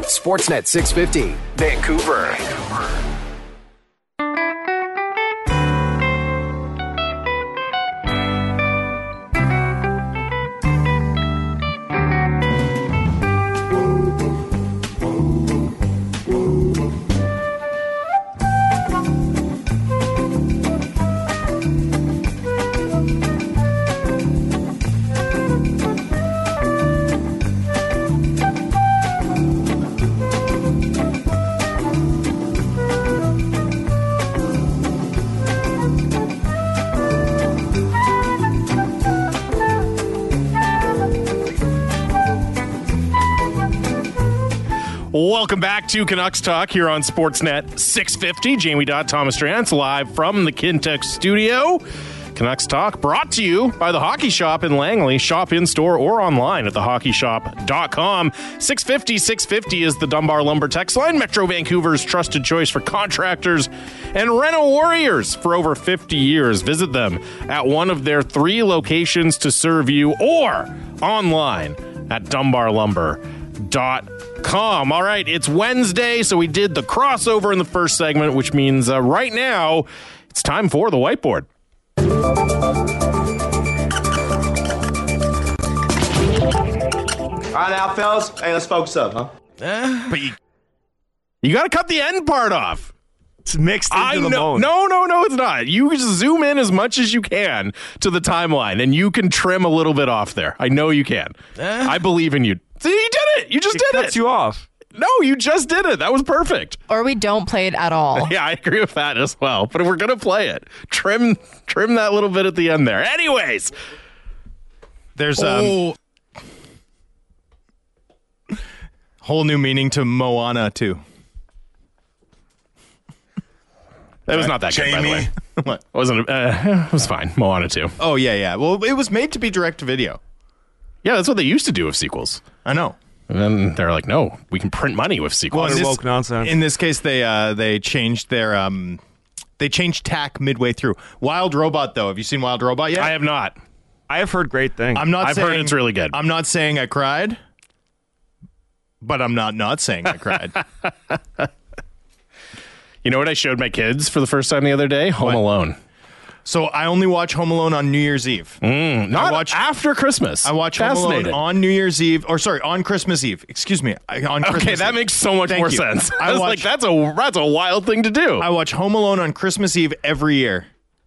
Sportsnet 650, Vancouver. Welcome back to Canucks Talk here on Sportsnet 650. Jamie Dodd, Thomas Drance, live from the Kintex studio. Canucks Talk brought to you by the Hockey Shop in Langley. Shop in-store or online at thehockeyshop.com. 650 is the Dunbar Lumber text line, Metro Vancouver's trusted choice for contractors and reno warriors for over 50 years. Visit them at one of their 3 locations to serve you or online at dunbarlumber.com. All right, it's Wednesday, so we did the crossover in the first segment, which means right now it's time for the whiteboard. All right, now, fellas. Hey, let's focus up, huh? But you got to cut the end part off. It's mixed into the bone. No, it's not. You just zoom in as much as you can to the timeline, and you can trim a little bit off there. I know you can. I believe in you. See, you did it. You just did it. It cuts you off. No, you just did it. That was perfect. Or we don't play it at all. Yeah, I agree with that as well. But if we're going to play it, trim that little bit at the end there. Anyways, there's whole new meaning to Moana too. That was not that good, by the way. What? It was fine. Moana 2. Oh, yeah. Well, it was made to be direct to video. Yeah, that's what they used to do with sequels. I know. And then they're like, no, we can print money with sequels. Well, woke nonsense. In this case, they changed their they changed tack midway through. Wild Robot, though. Have you seen Wild Robot yet? I have not. I have heard great things. I've heard it's really good. I'm not saying I cried, but I'm not saying I cried. You know what I showed my kids for the first time the other day? Home Alone. So I only watch Home Alone on New Year's Eve. Not after Christmas. I watch Home Alone on New Year's Eve, on Christmas Eve. Excuse me. On Christmas Eve. That makes so much more sense. I was like, that's a wild thing to do. I watch Home Alone on Christmas Eve every year.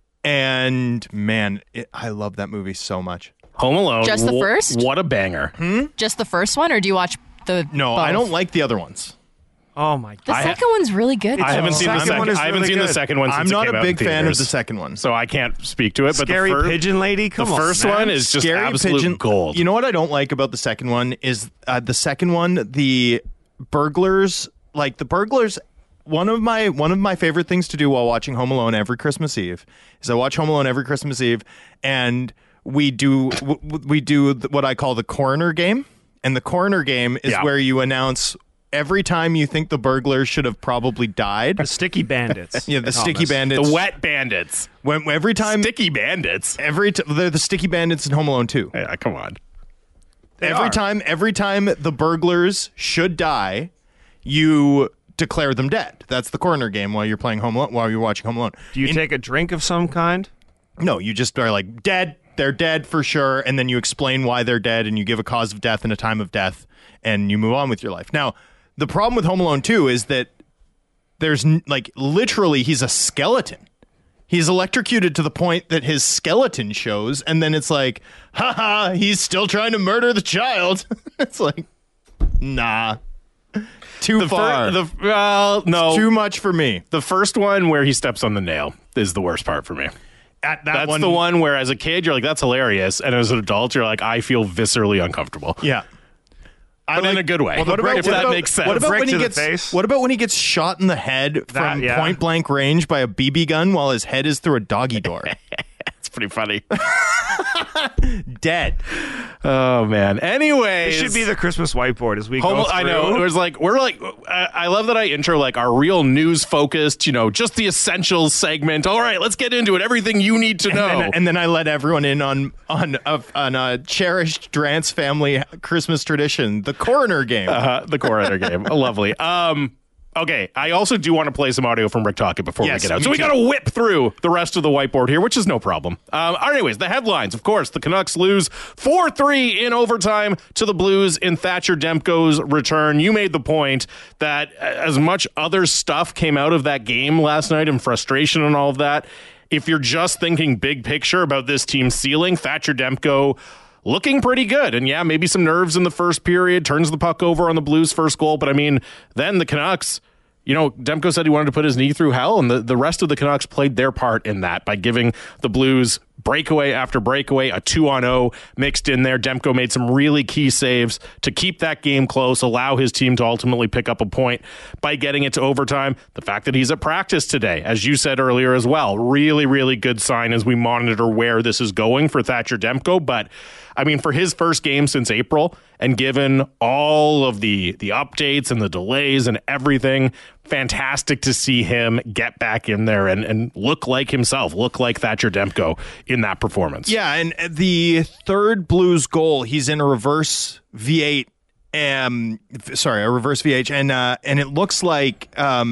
And man, I love that movie so much. Home Alone. Just the first? What a banger. Just the first one, or do you watch the No, both? I don't like the other ones. Oh my god. The second one's really good. I haven't though. seen the second one. I haven't seen the second one since I'm not it came a out big in fan of theaters, the second one. so I can't speak to it. But Scary the Pigeon Lady. Come on, first man. one is just Scary absolute Pigeon gold. You know what I don't like about the second one is the second one, the burglars. Like the burglars. One of my favorite things to do while watching Home Alone every Christmas Eve is I watch Home Alone every Christmas Eve, and we do what I call the coroner game. And the coroner game is where you announce every time you think the burglar should have probably died. The Sticky Bandits. Yeah, the Sticky Bandits. The Wet Bandits. Every time Sticky Bandits. they're the Sticky Bandits in Home Alone 2. Yeah, come on. Every time the burglars should die, you declare them dead. That's the coroner game while you're playing Home Alone, while you're watching Home Alone. Do you take a drink of some kind? No, you just are like dead. They're dead for sure, and then you explain why they're dead, and you give a cause of death and a time of death, and you move on with your life. Now, the problem with Home Alone 2 is that there's literally he's a skeleton. He's electrocuted to the point that his skeleton shows, and then it's like, haha, he's still trying to murder the child. It's like, nah. Too far. No. It's too much for me. The first one where he steps on the nail is the worst part for me. That's the one where as a kid you're like, that's hilarious, and as an adult you're like, I feel viscerally uncomfortable. Yeah. But in a good way. What about, if that makes sense. What about Brick when he to the gets face? What about when he gets shot in the head from point blank range by a BB gun while his head is through a doggy door? It's pretty funny. Dead. Oh man. Anyway, It should be the Christmas whiteboard as we go through. I know. It was like I love that I intro like our real news focused, just the essentials segment. All right, let's get into it. Everything you need to know. And then I let everyone in on a cherished Drance family Christmas tradition, the coroner game. The coroner game. Lovely. Okay, I also do want to play some audio from Rick Tocchet before we get out. So we got to whip through the rest of the whiteboard here, which is no problem. Anyways, the headlines, of course, the Canucks lose 4-3 in overtime to the Blues in Thatcher Demko's return. You made the point that as much other stuff came out of that game last night and frustration and all of that, if you're just thinking big picture about this team's ceiling, Thatcher Demko looking pretty good. And yeah, maybe some nerves in the first period, turns the puck over on the Blues' first goal. But I mean, then the Canucks, Demko said he wanted to put his knee through hell, and the rest of the Canucks played their part in that by giving the Blues breakaway after breakaway, a 2-on-0 mixed in there. Demko made some really key saves to keep that game close, allow his team to ultimately pick up a point by getting it to overtime. The fact that he's at practice today, as you said earlier as well, really, really good sign as we monitor where this is going for Thatcher Demko. But I mean, for his first game since April, and given all of the updates and the delays and everything, fantastic to see him get back in there and look like himself, look like Thatcher Demko in that performance. Yeah, and the third Blues goal, he's in a reverse V8. A reverse VH, and it looks like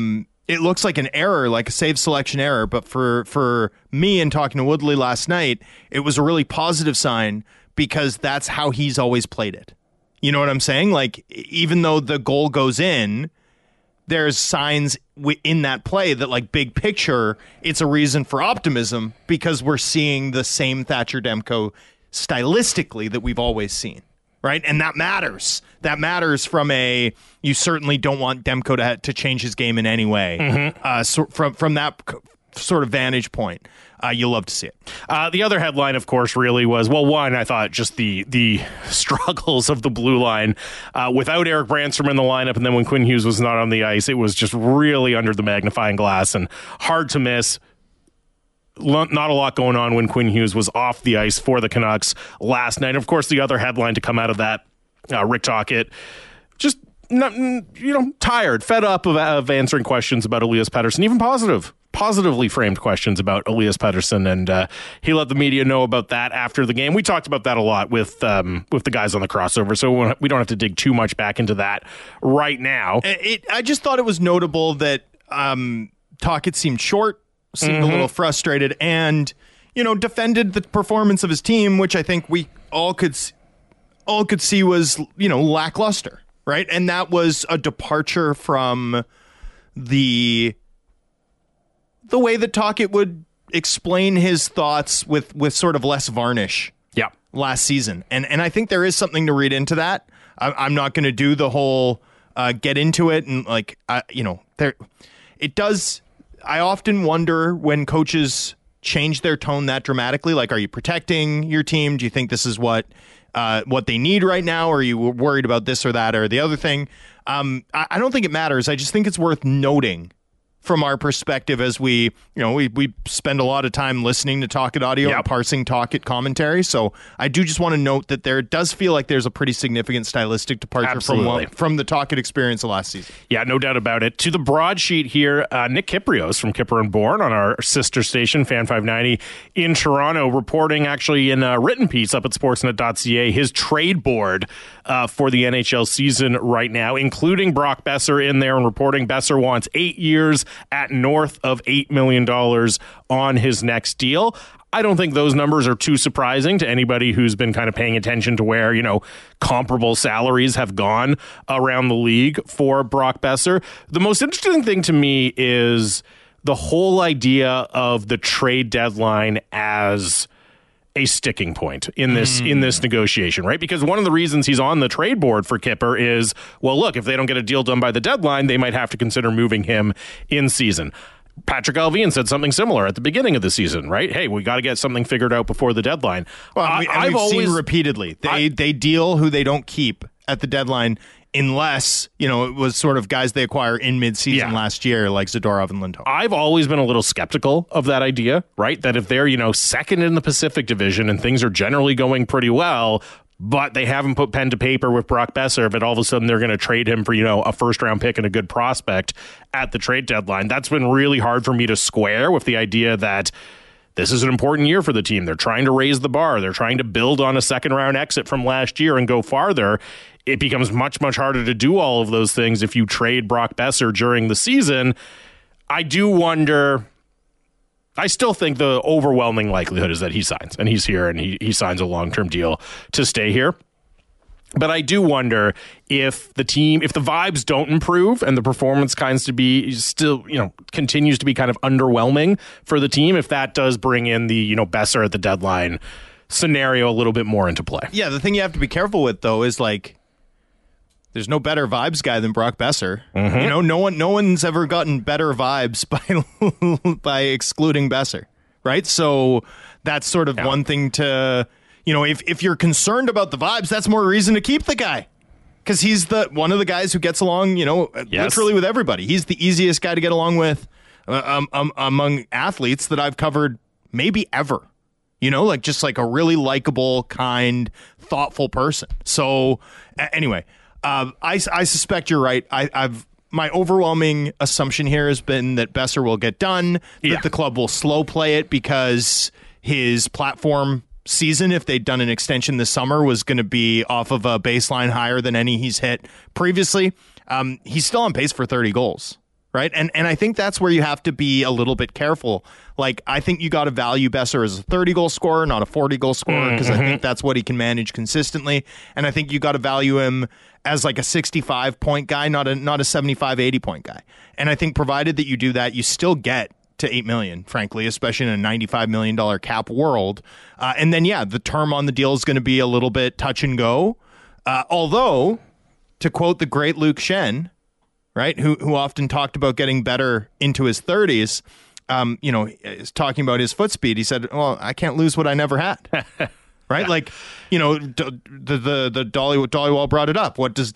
an error, like a save selection error. But for me, and talking to Woodley last night, it was a really positive sign because that's how he's always played it. You know what I'm saying? Like, even though the goal goes in, there's signs in that play that, like, big picture, it's a reason for optimism because we're seeing the same Thatcher Demko stylistically that we've always seen, right? And that matters. That matters from you certainly don't want Demko to change his game in any way. Mm-hmm. So from that sort of vantage point, you'll love to see it. The other headline, of course, really was, well, one, I thought just the struggles of the blue line without Eric Branstrom in the lineup, and then when Quinn Hughes was not on the ice, it was just really under the magnifying glass and hard to miss. Not a lot going on when Quinn Hughes was off the ice for the Canucks last night. Of course, the other headline to come out of that, Rick Tocchet, just tired, fed up of answering questions about Elias Pettersson, even positively framed questions about Elias Pettersson, and he let the media know about that after the game. We talked about that a lot with the guys on the crossover, so we don't have to dig too much back into that right now. I just thought it was notable that Tocchet seemed short, seemed a little frustrated, and defended the performance of his team, which I think we all could see was lackluster, right? And that was a departure from the way that Tocchet would explain his thoughts with sort of less varnish. Yeah, last season, and I think there is something to read into that. I'm not going to do the whole get into it and there. It does. I often wonder when coaches change their tone that dramatically. Like, are you protecting your team? Do you think this is what they need right now? Or are you worried about this or that or the other thing? I don't think it matters. I just think it's worth noting from our perspective as we spend a lot of time listening to Tocchet audio and parsing Tocchet commentary. So I do just want to note that there does feel like there's a pretty significant stylistic departure from the Tocchet experience of last season. Yeah, no doubt about it. To the broadsheet here, Nick Kypreos from Kipper and Bourne on our sister station, Fan 590 in Toronto, reporting actually in a written piece up at sportsnet.ca his trade board for the NHL season right now, including Brock Besser in there, and reporting Besser wants 8 years at north of $8 million on his next deal. I don't think those numbers are too surprising to anybody who's been kind of paying attention to where, comparable salaries have gone around the league for Brock Besser. The most interesting thing to me is the whole idea of the trade deadline as a sticking point in this negotiation, right? Because one of the reasons he's on the trade board for Kipper is, well, look, if they don't get a deal done by the deadline, they might have to consider moving him in season. Patrick Allvin said something similar at the beginning of the season, right? Hey, we got to get something figured out before the deadline. Well, we've seen repeatedly they deal who they don't keep at the deadline unless, it was sort of guys they acquire in midseason last year, like Zadorov and Lindholm. I've always been a little skeptical of that idea, right? That if they're, second in the Pacific Division and things are generally going pretty well, but they haven't put pen to paper with Brock Besser, but all of a sudden they're going to trade him for, a first-round pick and a good prospect at the trade deadline. That's been really hard for me to square with the idea that this is an important year for the team. They're trying to raise the bar. They're trying to build on a second-round exit from last year and go farther. It becomes much, much harder to do all of those things if you trade Brock Besser during the season. I do wonder... I still think the overwhelming likelihood is that he signs, and he's here, and he signs a long-term deal to stay here. But I do wonder if the vibes don't improve and the performance continues to be kind of underwhelming for the team, if that does bring in the, Besser at the deadline scenario a little bit more into play. Yeah, the thing you have to be careful with, though, is there's no better vibes guy than Brock Besser. Mm-hmm. No one's ever gotten better vibes by excluding Besser, right? So that's sort of one thing to, if you're concerned about the vibes, that's more reason to keep the guy. Because he's one of the guys who gets along, literally with everybody. He's the easiest guy to get along with among athletes that I've covered maybe ever. Just like a really likable, kind, thoughtful person. So anyway... I suspect you're right. My overwhelming assumption here has been that Besser will get done, that the club will slow play it because his platform season, if they'd done an extension this summer, was going to be off of a baseline higher than any he's hit previously. He's still on pace for 30 goals, right? And I think that's where you have to be a little bit careful. I think you got to value Besser as a 30-goal scorer, not a 40-goal scorer, because I think that's what he can manage consistently. And I think you got to value him as a 65-point guy, not a 75, 80-point guy. And I think provided that you do that, you still get to $8 million, frankly, especially in a $95 million cap world. And then, the term on the deal is going to be a little bit touch and go. Although, to quote the great Luke Shen, right, who often talked about getting better into his 30s, is talking about his foot speed. He said, well, I can't lose what I never had. Right? The Dollywall brought it up. What does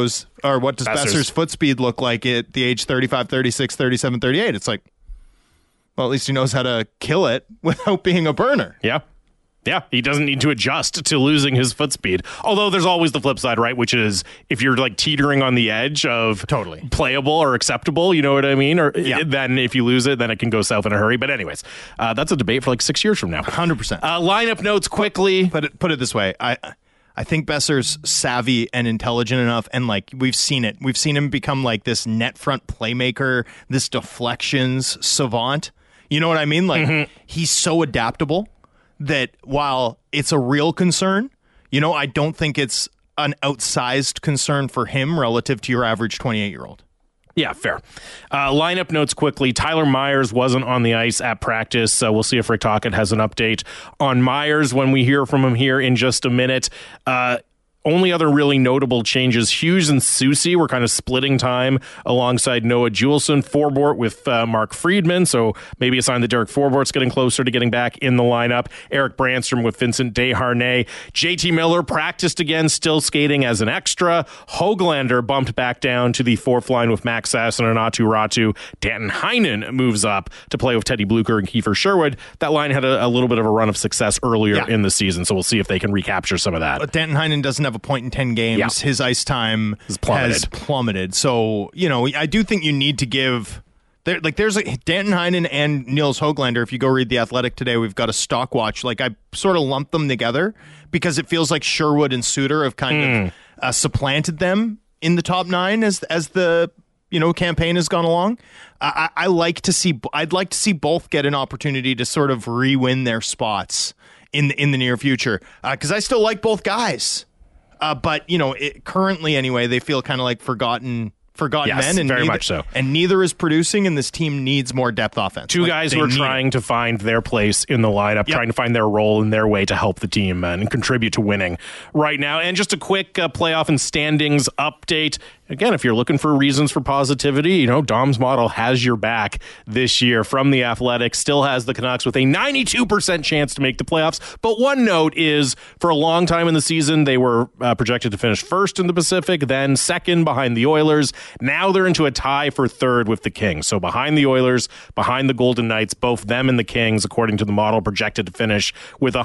Besser's foot speed look like at the age 35, 36, 37, 38? It's well, at least he knows how to kill it without being a burner. Yeah. Yeah, he doesn't need to adjust to losing his foot speed. Although there's always the flip side, right? Which is if you're teetering on the edge of totally playable or acceptable, you know what I mean? Or then if you lose it, then it can go south in a hurry. But anyways, that's a debate for 6 years from now. 100%. Lineup notes quickly. Put it this way. I think Besser's savvy and intelligent enough, and we've seen it. We've seen him become this net front playmaker, this deflections savant. You know what I mean? He's so adaptable that while it's a real concern, I don't think it's an outsized concern for him relative to your average 28-year-old. Yeah, fair. Lineup notes quickly. Tyler Myers wasn't on the ice at practice, so we'll see if Rick Tocchet has an update on Myers when we hear from him here in just a minute. Only other really notable changes, Hughes and Soucy were kind of splitting time alongside Noah Juleson. Forbort with Mark Friedman, so maybe a sign that Derek Forbort's getting closer to getting back in the lineup. Eric Brandstrom with Vincent Desharnais. JT Miller practiced again, still skating as an extra. Höglander bumped back down to the fourth line with Max Sasson and Aatu Räty. Danton Heinen moves up to play with Teddy Blucher and Kiefer Sherwood. That line had a little bit of a run of success earlier in the season, so we'll see if they can recapture some of that. But Danton Heinen doesn't have a point in 10 games. Yeah. His ice time has plummeted. So, I do think you need to give... There's Danton Heinen and Nils Höglander. If you go read The Athletic today, we've got a stock watch. I sort of lumped them together because it feels like Sherwood and Suter have kind of supplanted them in the top 9 as the campaign has gone along. I'd like to see both get an opportunity to sort of re-win their spots in the near future because I still like both guys. But currently anyway, they feel kind of forgotten forgotten Yes, men, and very neither, much so. And neither is producing, and this team needs more depth offense. Two guys who are trying to find their place in the lineup, trying to find their role in their way to help the team and contribute to winning right now. And just a quick playoff and standings update. Again, if you're looking for reasons for positivity, Dom's model has your back this year from The Athletic. Still has the Canucks with a 92% chance to make the playoffs. But one note is, for a long time in the season, they were projected to finish first in the Pacific, then second behind the Oilers. Now they're into a tie for third with the Kings. So behind the Oilers, behind the Golden Knights, both them and the Kings, according to the model, projected to finish with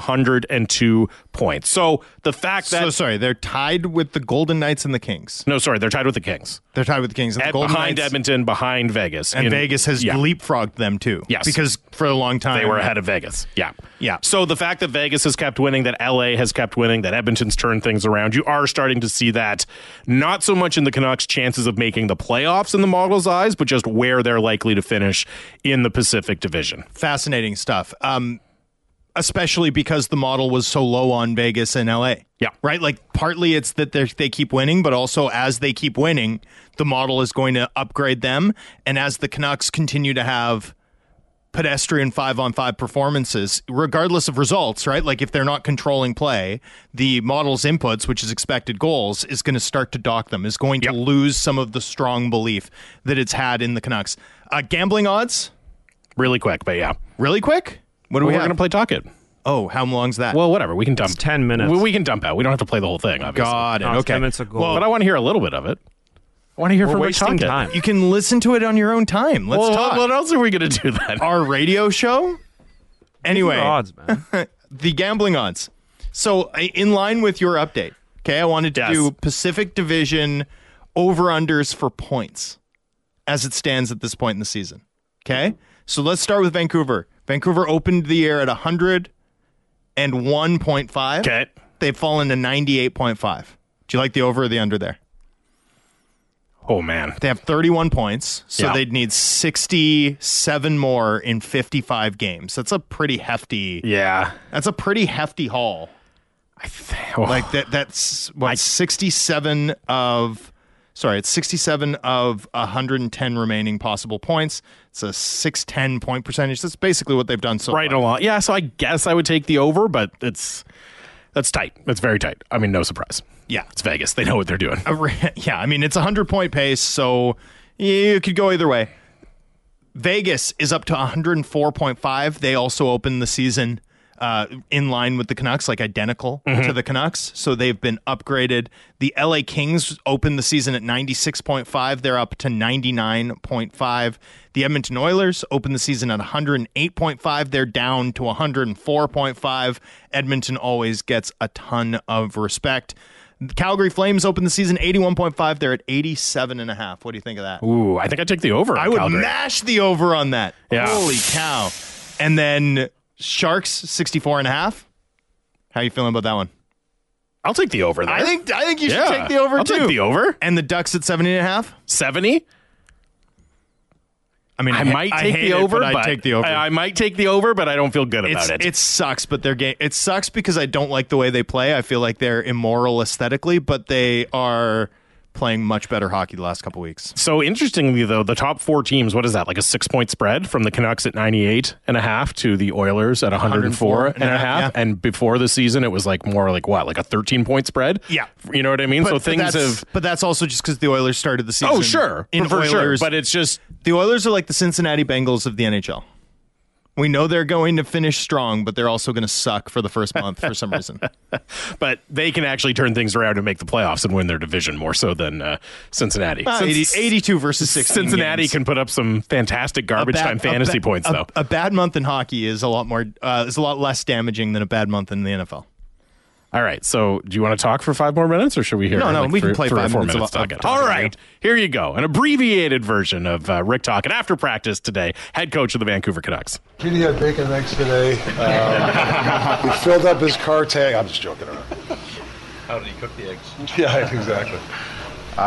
102 points. So the fact that... they're tied with the Golden Knights and the Kings. No, sorry, they're tied with the Kings. They're tied with the Kings. And the Golden behind Knights, Edmonton, behind Vegas. And Vegas has leapfrogged them too. Yes. Because for a long time... They were ahead of Vegas. Yeah. Yeah. So the fact that Vegas has kept winning, that LA has kept winning, that Edmonton's turned things around, you are starting to see that not so much in the Canucks' chances of making the playoffs in the model's eyes, but just where they're likely to finish in the Pacific Division. Fascinating stuff. Especially because the model was so low on Vegas and LA. Yeah. Right? Like, partly it's that they keep winning, but also as they keep winning, the model is going to upgrade them. And as the Canucks continue to have pedestrian 5-on-5 performances, regardless of results, right? Like, if they're not controlling play, the model's inputs, which is expected goals, is going to start to dock them, is going to lose some of the strong belief that it's had in the Canucks. Gambling odds? Really quick, but yeah. Really quick? What do we have? We're going to play Talk It. Oh, how long's that? Well, whatever. We can dump. It's 10 minutes. We can dump out. We don't have to play the whole thing, obviously. Got it. No, it's Okay. 10 minutes of goal. But I want to hear a little bit of it. I want to hear We're from Rick wasting Tocchet. time. You can listen to it on your own time. Let's talk. What else are we going to do then? Our radio show? Anyway, Your odds, man. the gambling odds. So, in line with your update, okay, I wanted to do Pacific Division over-unders for points as it stands at this point in the season. Okay? So let's start with Vancouver. Vancouver opened the year at 101.5. Okay. They've fallen to 98.5. Do you like the over or the under there? Oh, man. They have 31 points, so Yeah. they'd need 67 more in 55 games. That's a pretty hefty. Yeah. That's a pretty hefty haul. Like that's what 67 of. Sorry, it's 67 of 110 remaining possible points. It's a 610 point percentage. That's basically what they've done so right far. along. Yeah, so I guess I would take the over, but that's tight. That's very tight. I mean, no surprise. Yeah. It's Vegas. They know what they're doing. Yeah, I mean, it's a 100-point pace, so you could go either way. Vegas is up to 104.5. They also opened the season in line with the Canucks, like identical to the Canucks. So they've been upgraded. The LA Kings opened the season at 96.5. They're up to 99.5. The Edmonton Oilers opened the season at 108.5. They're down to 104.5. Edmonton always gets a ton of respect. The Calgary Flames opened the season 81.5. They're at 87.5. What do you think of that? Ooh, I think I'd take the over. I would Calgary. mash the over on that. Yeah. Holy cow. And then Sharks 64.5. How are you feeling about that one? I'll take the over there. I think you should take the over I'll too. take the over. And the Ducks at 70.5. 70? I mean, I might take the over, but I'd take the over. I might take the over, but I don't feel good about it. It sucks, but their game. It sucks because I don't like the way they play. I feel like they're immoral aesthetically, but they are playing much better hockey the last couple weeks. So interestingly, though, the top four teams, what is that, like a 6-point spread from the Canucks at 98.5 to the Oilers at 104.5? yeah. And before the season, it was like more like what, like a 13-point spread? Yeah. You know what I mean? So things have... But that's also just because the Oilers started the season. Oh, sure. For sure. But it's just... The Oilers are like the Cincinnati Bengals of the NHL. We know they're going to finish strong, but they're also going to suck for the first month for some reason. But they can actually turn things around and make the playoffs and win their division more so than Cincinnati. 82 versus 16 Cincinnati games. can put up some fantastic garbage time fantasy points, though. A bad month in hockey is a lot more is a lot less damaging than a bad month in the NFL. All right, so do you want to talk for 5 more minutes, or should we hear? No, we can play 3 or 5 4 minutes minutes of talking. talking. All right, here you go, an abbreviated version of Rick Tocchet after practice today. Head coach of the Vancouver Canucks. Kenny had bacon and eggs today. He filled up his car tank. I'm just joking around. How did he cook the eggs? Yeah, exactly.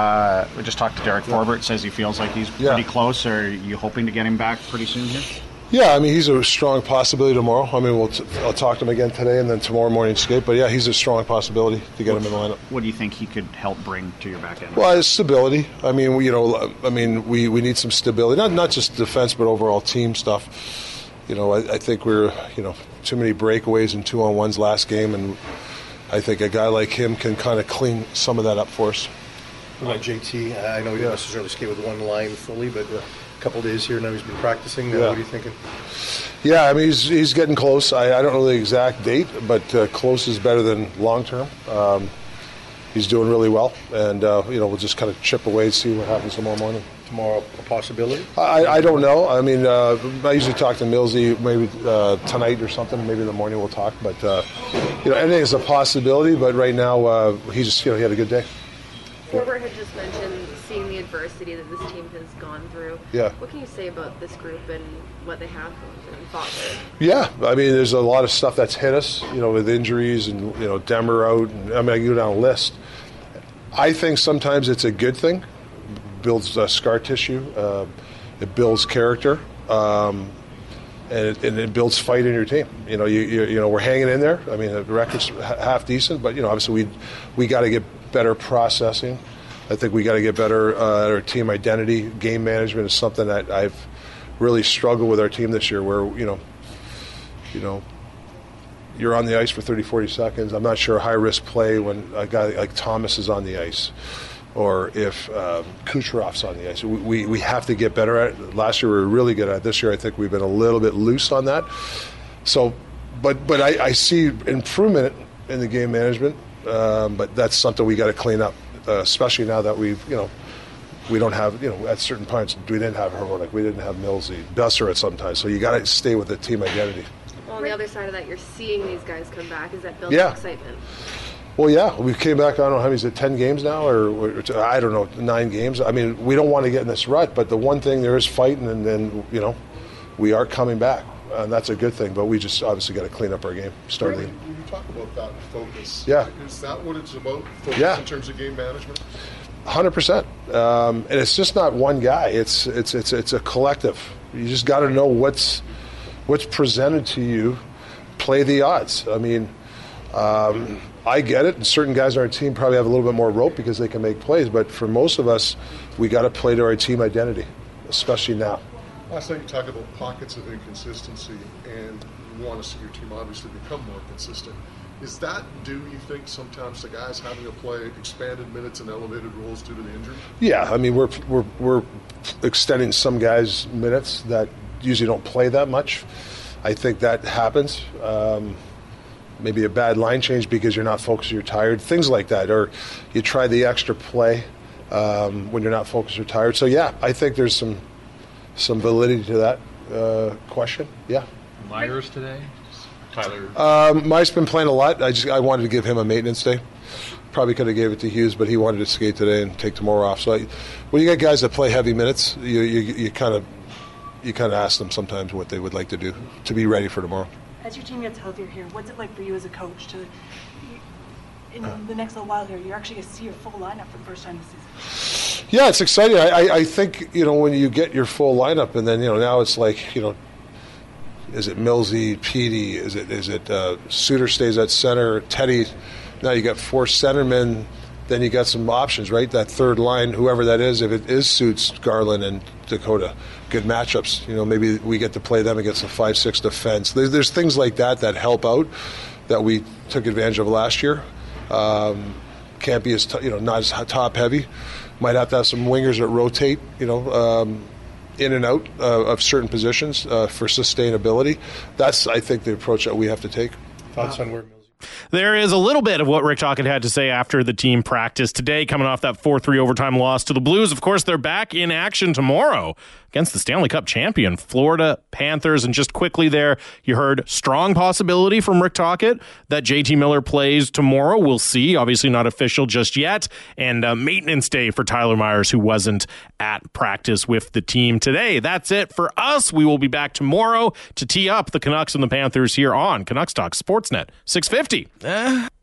We just talked to Derek Forbert. Says he feels like he's pretty close. Are you hoping to get him back pretty soon here? Yeah, I mean, he's a strong possibility tomorrow. I mean, I'll talk to him again today and then tomorrow morning skate. But yeah, he's a strong possibility to get him in the lineup. What do you think he could help bring to your back end? Well, it's stability. I mean, we need some stability, not just defense, but overall team stuff. I think we're too many breakaways and 2-on-1s last game, and I think a guy like him can kind of clean some of that up for us. What about JT? I know you don't necessarily skate with one line fully, but a couple days here now he's been practicing. What are you thinking? Yeah, I mean, he's getting close. I don't know the exact date, but close is better than long term. He's doing really well, and we'll just kind of chip away and see what happens tomorrow morning. Tomorrow, a possibility? I don't know. I mean, I usually talk to Millsy maybe tonight or something. Maybe in the morning we'll talk. But anything is a possibility. But right now, he just he had a good day. Forbort had just mentioned seeing the adversity that this team has gone through. Yeah. What can you say about this group and what they have gone through and fought through? Yeah, I mean, there's a lot of stuff that's hit us, with injuries and, Demmer out. And, I mean, I can go down a list. I think sometimes it's a good thing. It builds scar tissue. It builds character. And it builds fight in your team. We're hanging in there. I mean, the record's half decent, but, obviously we got to get better processing. I think we got to get better at our team identity. Game management is something that I've really struggled with our team this year, where you're on the ice for 30, 40 seconds. I'm not sure high risk play when a guy like Thomas is on the ice, or if Kucherov's on the ice. We have to get better at it. Last year we were really good at it. This year I think we've been a little bit loose on that. So, but I see improvement in the game management. But that's something we got to clean up, especially now that we don't have, at certain points we didn't have Hronek, we didn't have Millsy, Besser at some times. So you got to stay with the team identity. Well, on the other side of that, you're seeing these guys come back. Is that building excitement? Well, yeah, we came back. I don't know how many, is it 10 games now, or I don't know, 9 games. I mean, we don't want to get in this rut, but the one thing, there is fighting, and then we are coming back. And that's a good thing, but we just obviously got to clean up our game. When you talk about that focus, is that what it's about? Focus in terms of game management? 100%. And it's just not one guy. It's a collective. You just got to know what's presented to you. Play the odds. I mean, I get it. And certain guys on our team probably have a little bit more rope because they can make plays. But for most of us, we got to play to our team identity, especially now. Last night you talked about pockets of inconsistency, and you want to see your team obviously become more consistent. Is that due, you think, sometimes to guys having to play expanded minutes and elevated roles due to the injury? Yeah, I mean, we're extending some guys' minutes that usually don't play that much. I think that happens. Maybe a bad line change because you're not focused, you're tired, things like that. Or you try the extra play when you're not focused or tired. So, yeah, I think there's some validity to that question. Yeah. Myers today? Tyler? Myers been playing a lot. I wanted to give him a maintenance day. Probably could have gave it to Hughes, but he wanted to skate today and take tomorrow off. So when you get guys that play heavy minutes, you kind of ask them sometimes what they would like to do to be ready for tomorrow. As your team gets healthier here, what's it like for you as a coach to, in the next little while here, you're actually going to see your full lineup for the first time this season? Yeah, it's exciting. I think, when you get your full lineup, and then, now it's like, is it Millsy, Petey, is it Suter stays at center, Teddy, now you got 4 centermen, then you got some options, right? That third line, whoever that is, if it is Suits, Garland, and Dakota, good matchups. Maybe we get to play them against a 5-6 defense. There's things like that help out that we took advantage of last year. Can't be as not as top heavy. Might have to have some wingers that rotate, in and out of certain positions for sustainability. That's, I think, the approach that we have to take. Thoughts on where There is a little bit of what Rick Tocchet had to say after the team practiced today, coming off that 4-3 overtime loss to the Blues. Of course, they're back in action tomorrow against the Stanley Cup champion, Florida Panthers. And just quickly there, you heard strong possibility from Rick Tocchet that JT Miller plays tomorrow. We'll see. Obviously not official just yet. And maintenance day for Tyler Myers, who wasn't at practice with the team today. That's it for us. We will be back tomorrow to tee up the Canucks and the Panthers here on Canucks Talk Sportsnet 650.